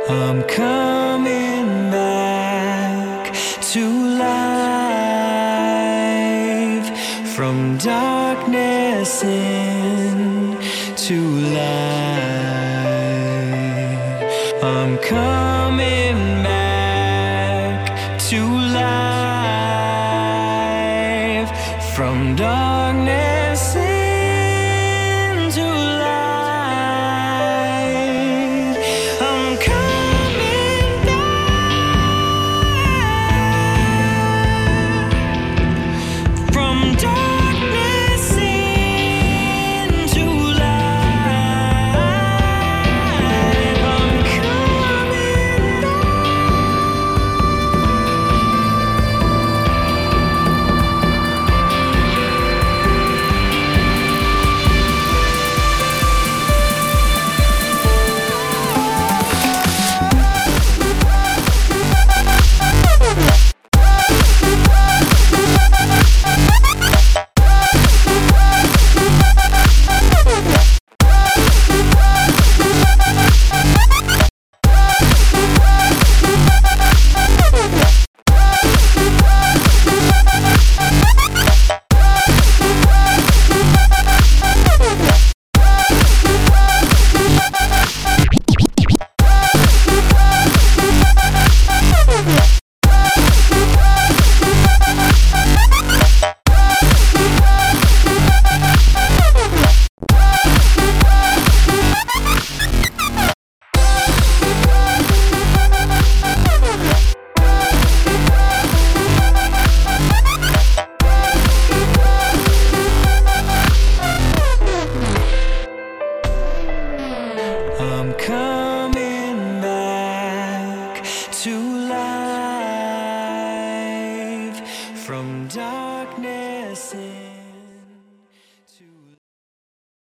I'm coming back to life, from darkness into light. I'm coming back to life, from darkness into light. I'm coming back from darkness into light. I'm coming I'm coming back to life, from darkness in